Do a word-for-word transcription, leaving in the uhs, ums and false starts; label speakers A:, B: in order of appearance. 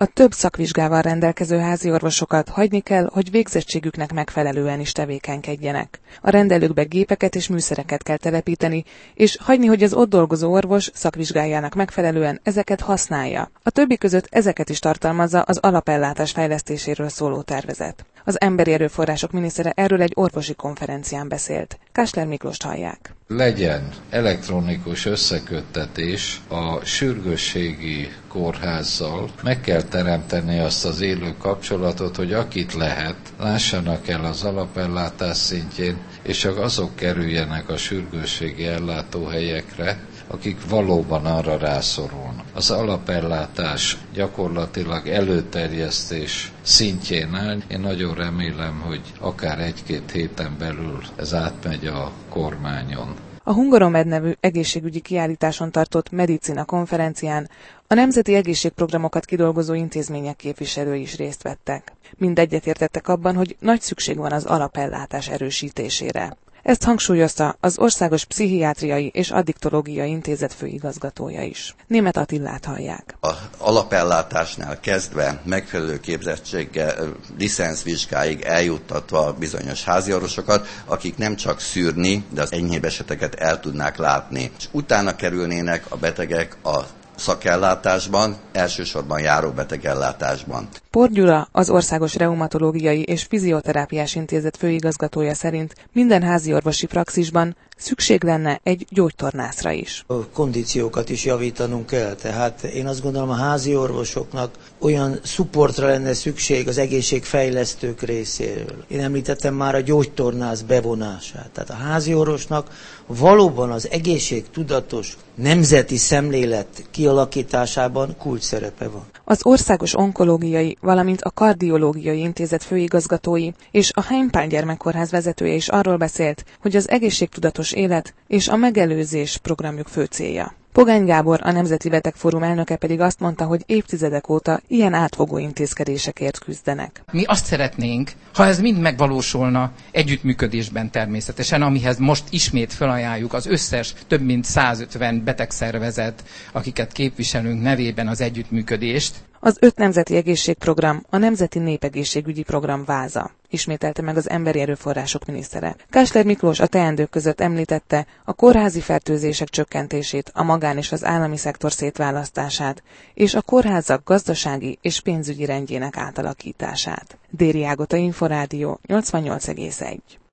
A: A több szakvizsgával rendelkező házi orvosokat hagyni kell, hogy végzettségüknek megfelelően is tevékenykedjenek. A rendelőkbe gépeket és műszereket kell telepíteni, és hagyni, hogy az ott dolgozó orvos szakvizsgájának megfelelően ezeket használja. A többi között ezeket is tartalmazza az alapellátás fejlesztéséről szóló tervezet. Az emberi erőforrások minisztere erről egy orvosi konferencián beszélt. Kásler Miklóst hallják.
B: Legyen elektronikus összeköttetés a sürgősségi kórházzal. Meg kell teremteni azt az élő kapcsolatot, hogy akit lehet, lássanak el az alapellátás szintjén, és csak azok kerüljenek a sürgősségi ellátóhelyekre, akik valóban arra rászorulnak. Az alapellátás gyakorlatilag előterjesztés szintjén áll. Én nagyon remélem, hogy akár egy-két héten belül ez átmegy a kormányon.
A: A Hungaromed nevű egészségügyi kiállításon tartott Medicina konferencián a nemzeti egészségprogramokat kidolgozó intézmények képviselői is részt vettek. Mind egyetértettek abban, hogy nagy szükség van az alapellátás erősítésére. Ezt hangsúlyozta az Országos Pszichiátriai és Addiktológiai Intézet főigazgatója is. Németh Attilát hallják.
C: Az alapellátásnál kezdve megfelelő képzettséggel, licenszvizsgáig eljuttatva bizonyos háziorvosokat, akik nem csak szűrni, de az enyhébb eseteket el tudnák látni. És utána kerülnének a betegek a szakellátásban, elsősorban járóbetegellátásban.
A: Por Gyula, az Országos Reumatológiai és Fizioterápiás Intézet főigazgatója szerint minden háziorvosi praxisban szükség lenne egy gyógytornászra is.
D: A kondíciókat is javítanunk kell, tehát én azt gondolom, a házi orvosoknak olyan szupportra lenne szükség az egészségfejlesztők részéről. Én említettem már a gyógytornász bevonását. Tehát a házi orvosnak valóban az egészségtudatos nemzeti szemlélet kialakításában kulcs szerepe van.
A: Az Országos Onkológiai, valamint a Kardiológiai Intézet főigazgatói és a Heim Pál Gyermekkórház vezetője is arról beszélt, hogy az egészségtudatos élet és a megelőzés programjuk fő célja. Pogány Gábor, a Nemzeti Betegfórum elnöke pedig azt mondta, hogy évtizedek óta ilyen átfogó intézkedésekért küzdenek.
E: Mi azt szeretnénk, ha ez mind megvalósulna együttműködésben természetesen, amihez most ismét felajánljuk az összes több mint százötven betegszervezet, akiket képviselünk nevében az együttműködést.
A: Az öt nemzeti egészségprogram a Nemzeti Népegészségügyi Program váza, ismételte meg az emberi erőforrások minisztere. Kásler Miklós a teendők között említette a kórházi fertőzések csökkentését, a magán és az állami szektor szétválasztását, és a kórházak gazdasági és pénzügyi rendjének átalakítását. Déri Ágota, Inforádió, nyolcvannyolc egész egy.